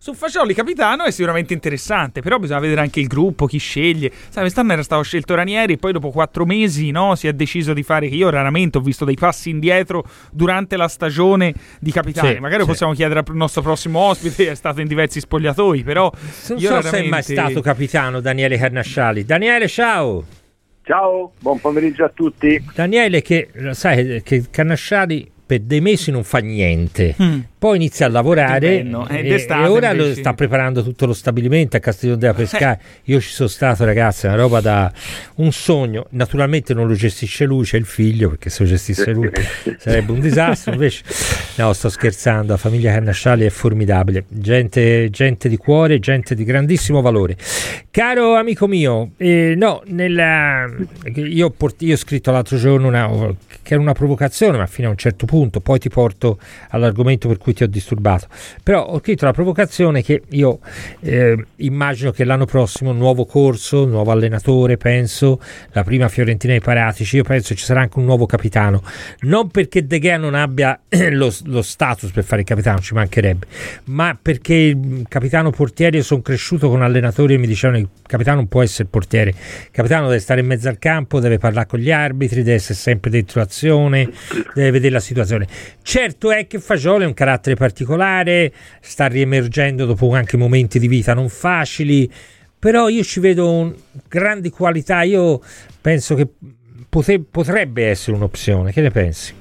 Su Fagioli capitano è sicuramente interessante, però bisogna vedere anche il gruppo, chi sceglie. Sai, quest'anno era stato scelto Ranieri e poi dopo 4 mesi, no, si è deciso di fare, che io raramente ho visto dei passi indietro durante la stagione di capitani. Magari possiamo chiedere al nostro prossimo ospite, è stato in diversi spogliatoi, però non so se è mai stato capitano Daniele Carnasciali. Daniele, ciao! Ciao, buon pomeriggio a tutti. Daniele, che sai che Carnasciali per dei mesi non fa niente, poi inizia a lavorare e ora sta preparando tutto lo stabilimento a Castiglione della Pescaia. Io ci sono stato, ragazzi, è una roba da un sogno. Naturalmente non lo gestisce lui, c'è il figlio, perché se lo gestisse lui sarebbe un disastro. Invece no, sto scherzando, la famiglia Carnasciali è formidabile, gente di cuore, gente di grandissimo valore. Caro amico mio, io ho scritto l'altro giorno che era una provocazione, ma fino a un certo punto, poi ti porto all'argomento per cui ti ho disturbato. Però ho scritto la provocazione che io immagino che l'anno prossimo nuovo corso, nuovo allenatore, penso, la prima Fiorentina ai Paratici, io penso ci sarà anche un nuovo capitano, non perché De Gea non abbia lo status per fare il capitano, ci mancherebbe, ma perché il capitano portiere, io sono cresciuto con allenatori e mi dicevano il capitano non può essere portiere, il capitano deve stare in mezzo al campo, deve parlare con gli arbitri, deve essere sempre dentro l'azione, deve vedere la situazione. Certo è che Fagioli è un carattere particolare, sta riemergendo dopo anche momenti di vita non facili, però io ci vedo grandi qualità. Io penso che potrebbe essere un'opzione. Che ne pensi?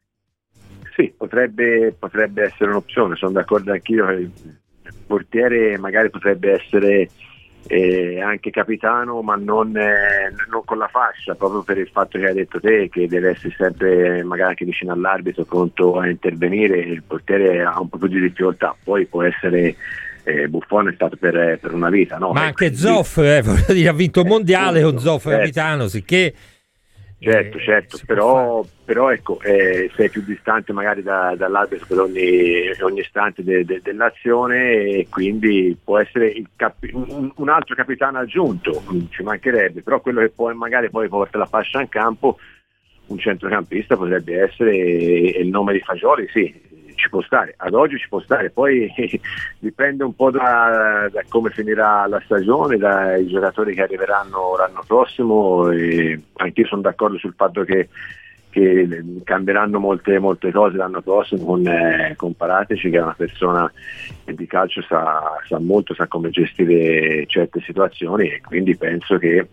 Sì, potrebbe essere un'opzione, sono d'accordo anch'io che il portiere magari potrebbe essere anche capitano, ma non con la fascia, proprio per il fatto che hai detto te, che deve essere sempre magari anche vicino all'arbitro, pronto a intervenire. Il portiere ha un po' più di difficoltà, poi può essere Buffon è stato per una vita, no? Ma anche Zoff, voglio dire, ha vinto il mondiale con Zoff capitano, sicché certo, però ecco, sei più distante magari dall'arbitro per ogni istante dell'azione, e quindi può essere un altro capitano aggiunto, ci mancherebbe, però quello che magari poi porta la fascia in campo, un centrocampista potrebbe essere, il nome di Fagioli, sì, ci può stare, ad oggi ci può stare, poi dipende un po' da come finirà la stagione, dai giocatori che arriveranno l'anno prossimo, e anche io sono d'accordo sul fatto che cambieranno molte cose l'anno prossimo con Paratici, che è una persona che di calcio sa molto, sa come gestire certe situazioni, e quindi penso che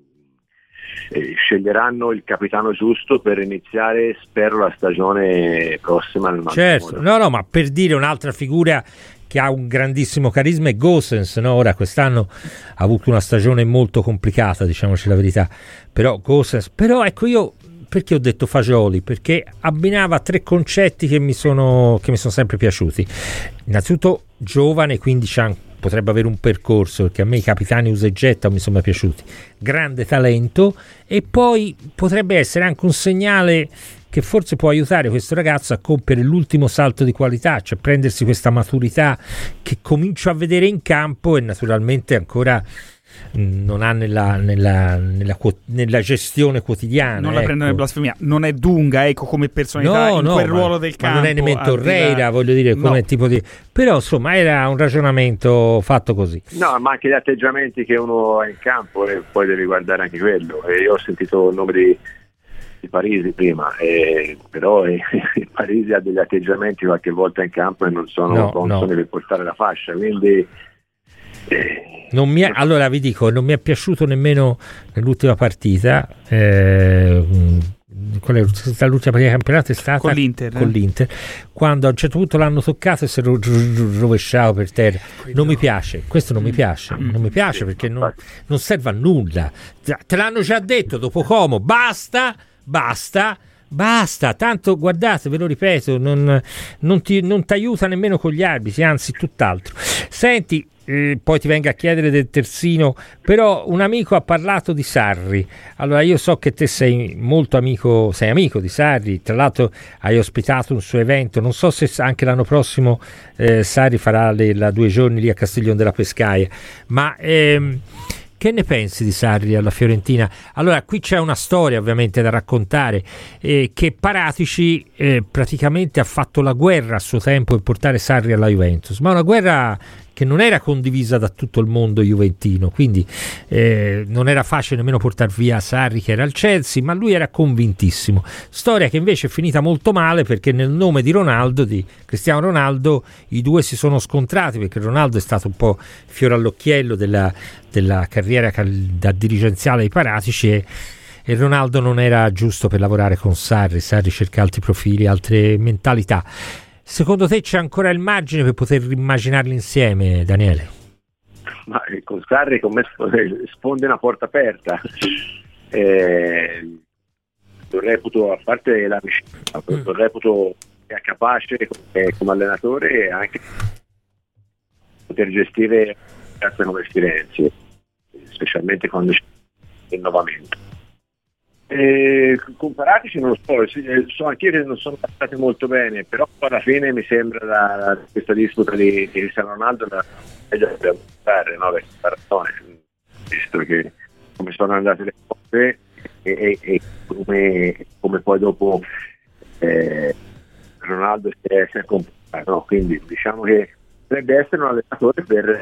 sceglieranno il capitano giusto per iniziare, spero, la stagione prossima. Certo, no, ma per dire un'altra figura che ha un grandissimo carisma è Gosens, no? Ora quest'anno ha avuto una stagione molto complicata, diciamoci la verità, però Gosens, però ecco, io perché ho detto Fagioli? Perché abbinava 3 concetti che mi sono sempre piaciuti. Innanzitutto giovane, quindi potrebbe avere un percorso, perché a me i capitani usa e getta mi sono piaciuti, grande talento, e poi potrebbe essere anche un segnale che forse può aiutare questo ragazzo a compiere l'ultimo salto di qualità, cioè prendersi questa maturità che comincio a vedere in campo e naturalmente ancora non ha nella gestione quotidiana. Non la prendo nella blasfemia, non è Dunga, ecco, come personalità in quel ruolo del campo, non è nemmeno Torreira, voglio dire, come tipo di, però insomma era un ragionamento fatto così. No, ma anche gli atteggiamenti che uno ha in campo, e poi devi guardare anche quello. E io ho sentito il nome di Parisi prima, però Parisi ha degli atteggiamenti qualche volta in campo e non sono consoni per portare la fascia, quindi allora vi dico, non mi è piaciuto nemmeno nell'ultima partita, l'ultima partita di campionato è stata con l'Inter, quando a un certo punto l'hanno toccato e si è rovesciato per terra. Non mi piace, questo non mi piace, perché non serve a nulla, te l'hanno già detto dopo Como, basta, tanto guardate, ve lo ripeto, non ti aiuta nemmeno con gli arbitri, anzi tutt'altro. Senti, poi ti venga a chiedere del terzino, però un amico ha parlato di Sarri. Allora io so che te sei molto amico di Sarri, tra l'altro hai ospitato un suo evento, non so se anche l'anno prossimo Sarri farà la 2 giorni lì a Castiglione della Pescaia, ma che ne pensi di Sarri alla Fiorentina? Allora, qui c'è una storia ovviamente da raccontare, che Paratici praticamente ha fatto la guerra a suo tempo per portare Sarri alla Juventus, ma una guerra che non era condivisa da tutto il mondo juventino, quindi non era facile nemmeno portare via Sarri che era al Chelsea, ma lui era convintissimo. Storia che invece è finita molto male, perché nel nome di Ronaldo, di Cristiano Ronaldo, i due si sono scontrati, perché Ronaldo è stato un po' fiore all'occhiello della carriera da dirigenziale di Paratici, e Ronaldo non era giusto per lavorare con Sarri cerca altri profili, altre mentalità. Secondo te c'è ancora il margine per poter immaginarli insieme, Daniele? Ma con Sarri come sfonde una porta aperta. Lo reputo, a parte l'amicizia, lo reputo che è capace come allenatore e anche poter gestire case come Firenze, specialmente quando c'è il rinnovamento. Comparatici non lo so anch'io che non sono passate molto bene, però alla fine mi sembra questa disputa di Cristiano Ronaldo è già da buttare, no? Per ragione, visto che come sono andate le cose e come poi dopo Ronaldo si è comportato, no? Quindi diciamo che potrebbe essere un allenatore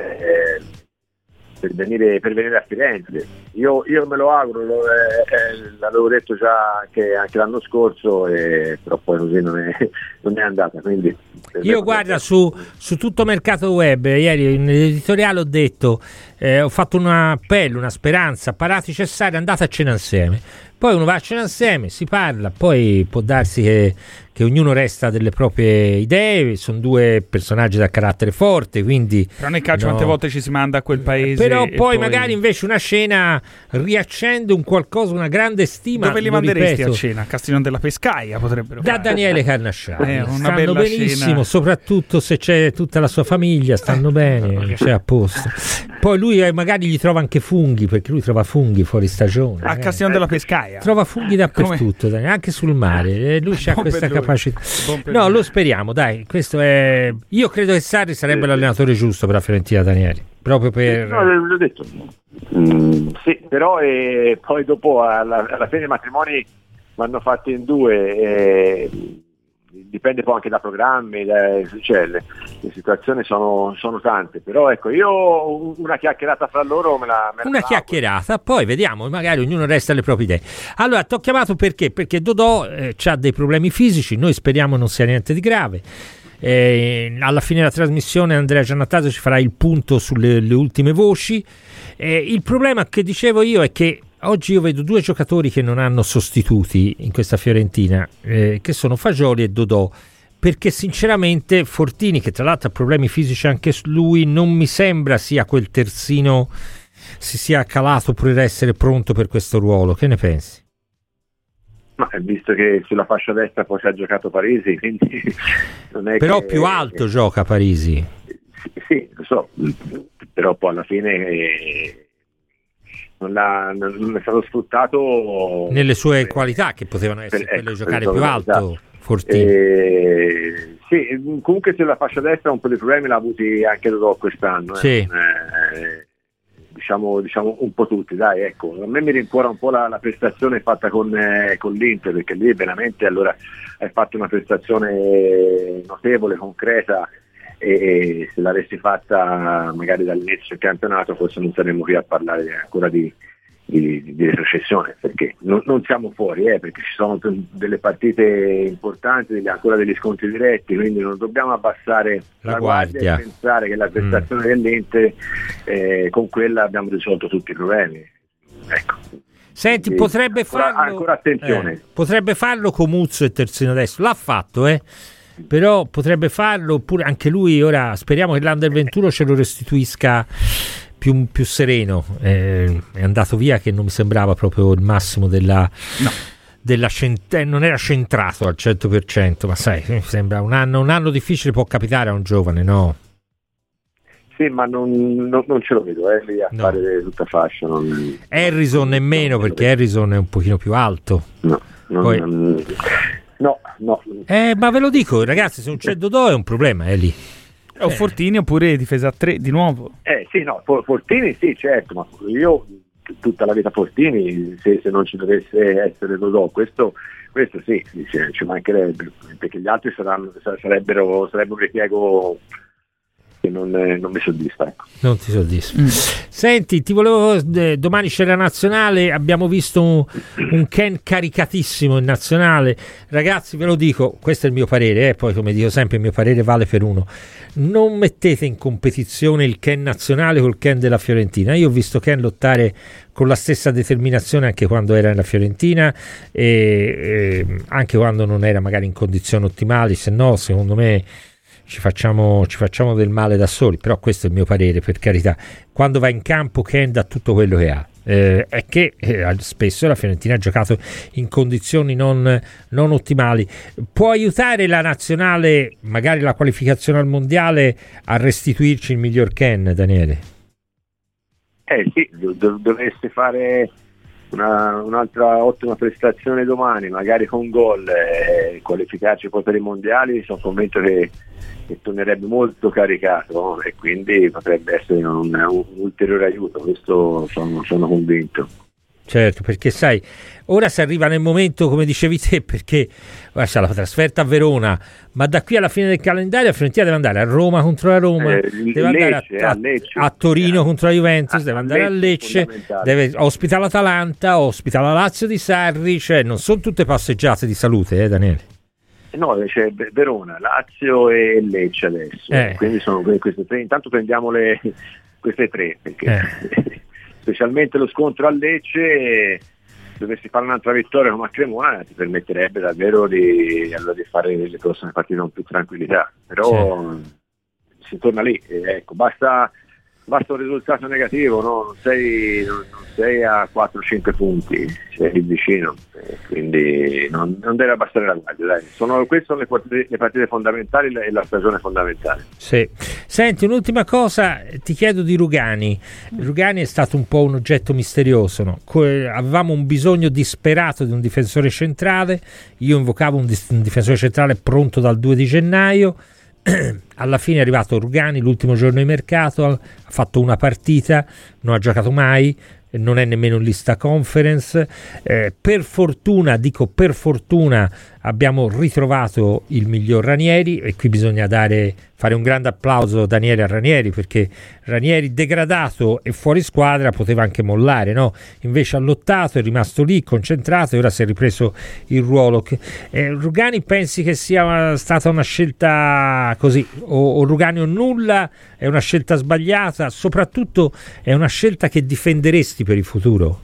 per venire a Firenze. Io me lo auguro, l'avevo detto già anche l'anno scorso, però poi così non è andata. Quindi io guarda, su tutto Mercato Web ieri nell'editoriale ho detto, ho fatto un appello, una speranza: Paratici e Sarri, andate a cena insieme. Poi uno va a cena insieme, si parla, poi può darsi che ognuno resta delle proprie idee, sono due personaggi da carattere forte, quindi... Però nel calcio quante volte ci si manda a quel paese... Però poi magari invece una cena riaccende un qualcosa, una grande stima. Dove li manderesti a cena? A Castiglione della Pescaia potrebbero da fare. Daniele Carnasciani. Una stanno bella benissimo, cena. soprattutto se c'è tutta la sua famiglia, stanno bene, c'è a posto. Poi lui magari gli trova anche funghi, perché lui trova funghi fuori stagione. A Castiglione della Pescaia. Trova funghi dappertutto, anche sul mare, lui c'ha questa capacità. No, lo speriamo, dai, questo è... Io credo che Sarri sarebbe l'allenatore giusto per la Fiorentina, Daniele, proprio per... No, l'ho detto. Sì, però poi dopo alla fine i matrimoni vanno fatti in due, dipende poi anche da programmi, cioè le situazioni sono tante, però ecco, io una chiacchierata fra loro me la chiacchierata, poi vediamo, magari ognuno resta alle proprie idee. Allora, ti ho chiamato perché Dodò ha dei problemi fisici, noi speriamo non sia niente di grave. Alla fine della trasmissione Andrea Giannataso ci farà il punto sulle ultime voci. Il problema che dicevo io è che oggi io vedo due giocatori che non hanno sostituti in questa Fiorentina, che sono Fagioli e Dodò, perché sinceramente Fortini, che tra l'altro ha problemi fisici anche lui, non mi sembra sia quel terzino, si sia calato per essere pronto per questo ruolo. Che ne pensi? Ma visto che sulla fascia destra poi si è giocato Parisi, quindi non è però che, più alto gioca Parisi. Sì, lo so, però poi alla fine non è stato sfruttato nelle sue qualità, che potevano essere quelle di giocare più alto. Fortini. Sì, comunque sulla fascia destra un po' di problemi l'ha avuti anche Dodò quest'anno. Sì. Diciamo un po' tutti, dai, ecco. A me mi rincuora un po' la prestazione fatta con l'Inter, perché lì veramente allora hai fatto una prestazione notevole, concreta, e se l'avessi fatta magari dall'inizio del campionato forse non saremmo qui a parlare ancora di retrocessione, perché non siamo fuori, perché ci sono delle partite importanti, ancora degli scontri diretti, quindi non dobbiamo abbassare la guardia e pensare che la prestazione dell'Inter con quella abbiamo risolto tutti i problemi, ecco. Senti, potrebbe farlo ancora attenzione, potrebbe farlo Comuzzo e terzino destro, l'ha fatto, però potrebbe farlo, oppure anche lui. Ora speriamo che l'Under 21 ce lo restituisca più sereno. È andato via che non mi sembrava proprio il massimo non era centrato al 100%, ma sai, mi sembra un anno difficile, può capitare a un giovane, no? Sì, ma non ce lo vedo lì a fare tutta fascia. Harrison nemmeno, perché Harrison è un pochino più alto. No. Ma ve lo dico, ragazzi, se non c'è Dodò è un problema, lì. O Fortini, oppure difesa a 3 di nuovo. Sì, no, Fortini sì, certo, ma io tutta la vita Fortini, se non ci dovesse essere Dodò, questo sì, ci mancherebbe, perché gli altri sarebbero ripiego che non mi soddisfa. Ecco. Non ti soddisfa. Senti, ti volevo domani c'è la nazionale, abbiamo visto un Ken caricatissimo in nazionale. Ragazzi, ve lo dico, questo è il mio parere, poi come dico sempre il mio parere vale per uno. Non mettete in competizione il Ken nazionale col Ken della Fiorentina. Io ho visto Ken lottare con la stessa determinazione anche quando era nella Fiorentina e anche quando non era magari in condizioni ottimali, se no secondo me ci facciamo del male da soli, però questo è il mio parere, per carità. Quando va in campo Ken dà tutto quello che ha, è che spesso la Fiorentina ha giocato in condizioni non ottimali. Può aiutare la nazionale, magari la qualificazione al mondiale, a restituirci il miglior Ken, Daniele? Sì, dovreste fare un'altra ottima prestazione domani, magari con gol, qualificarci poi per i mondiali. Sono convinto che tornerebbe molto caricato e quindi potrebbe essere un ulteriore aiuto, questo sono convinto. Certo, perché sai, ora si arriva nel momento, come dicevi te, perché c'è la trasferta a Verona, ma da qui alla fine del calendario la Fiorentina deve andare a Roma contro la Roma, deve andare a Torino contro la Juventus, deve andare a Lecce, ospita l'Atalanta, ospita la Lazio di Sarri, cioè non sono tutte passeggiate di salute, Daniele? No, c'è Verona, Lazio e Lecce adesso, quindi sono queste tre. Intanto prendiamo queste tre, perché specialmente lo scontro a Lecce, dovessi fare un'altra vittoria come a Cremona, ti permetterebbe davvero di fare le prossime partite con più tranquillità, però si torna lì, ecco, basta un risultato negativo, no? non sei a 4-5 punti, sei vicino, quindi non deve abbassare la guardia, dai. Queste sono le partite fondamentali e la stagione fondamentale. Sì. Senti, un'ultima cosa, ti chiedo di Rugani. Rugani è stato un po' un oggetto misterioso, no? Avevamo un bisogno disperato di un difensore centrale, io invocavo un difensore centrale pronto dal 2 di gennaio, alla fine è arrivato Rugani l'ultimo giorno di mercato, ha fatto una partita, non ha giocato mai, non è nemmeno in lista conference, per fortuna abbiamo ritrovato il miglior Ranieri e qui bisogna fare un grande applauso, Daniele, a Ranieri, perché Ranieri degradato e fuori squadra poteva anche mollare, no? Invece ha lottato, è rimasto lì concentrato e ora si è ripreso il ruolo. Rugani, pensi che sia stata una scelta così, o Rugani o nulla, è una scelta sbagliata, soprattutto è una scelta che difenderesti per il futuro?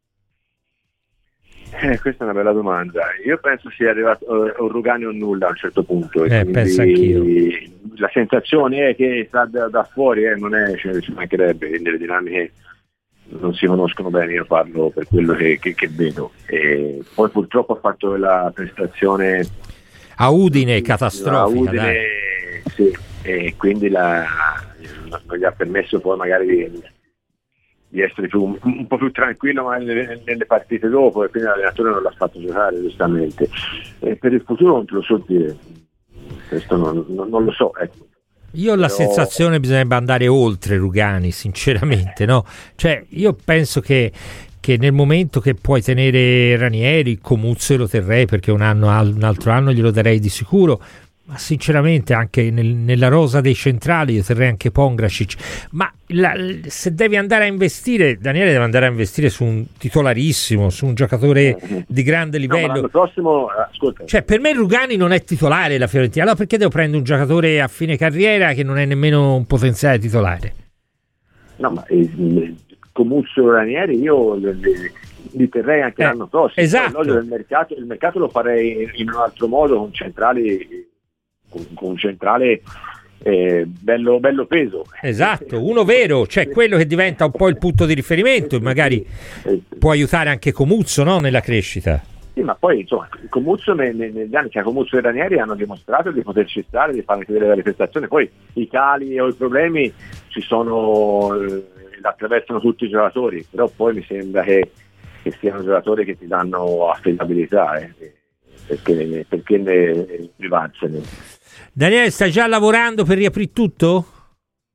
Questa è una bella domanda. Io penso sia arrivato o Rugani o nulla a un certo punto. Penso anch'io. La sensazione è che sta da fuori, non è, ci mancherebbe, nelle dinamiche non si conoscono bene, io parlo per quello che vedo. E poi purtroppo ha fatto la prestazione a Udine catastrofica. A Udine, sì, e quindi non gli ha permesso poi magari di essere un po' più tranquillo nelle partite dopo, e quindi l'allenatore non l'ha fatto giocare giustamente. E per il futuro non te lo so dire, questo non lo so, ecco. Io ho la sensazione che bisognerebbe andare oltre Rugani, sinceramente, no? Cioè, io penso che nel momento che puoi tenere Ranieri, Comuzzo lo terrei, perché un altro anno glielo darei di sicuro, ma sinceramente anche nella rosa dei centrali io terrei anche Pongracic, ma se devi andare a investire, Daniele deve andare a investire su un titolarissimo, su un giocatore di grande livello. No, l'anno prossimo, ascolta. Cioè, per me Rugani non è titolare la Fiorentina, allora perché devo prendere un giocatore a fine carriera che non è nemmeno un potenziale titolare? No, ma Comuzzo e Ranieri io li terrei anche l'anno prossimo. Esatto. Il mercato lo farei in un altro modo, con centrali, con un centrale bello peso. Esatto, uno vero, cioè quello che diventa un po' il punto di riferimento e magari può aiutare anche Comuzzo, no, nella crescita. Sì, ma poi insomma Comuzzo negli anni, cioè Comuzzo e Ranieri hanno dimostrato di poterci stare, di fare anche delle belle prestazioni, poi i cali o i problemi ci sono, attraversano tutti i giocatori, però poi mi sembra che siano giocatori che ti danno affidabilità, perché ne privarsene. Daniele, stai già lavorando per riaprire tutto?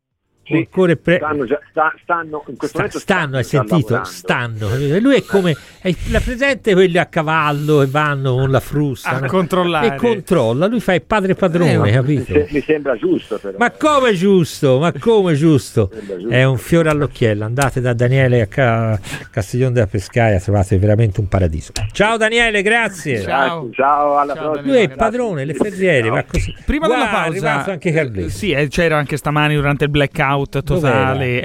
stanno in questo momento hai sentito? Stanno. Lui è come la presente quelli a cavallo e vanno con la frusta a controllare. E controlla, lui fa il padre padrone, capito? Mi sembra giusto, però. Ma come giusto? È un fiore all'occhiello. Andate da Daniele a Castiglione della Pescaia, trovate veramente un paradiso. Ciao Daniele, grazie. Ciao, alla prossima. Lui è il padrone, le ferriere, va così. Prima della pausa anche c'era anche stamani durante il blackout totale.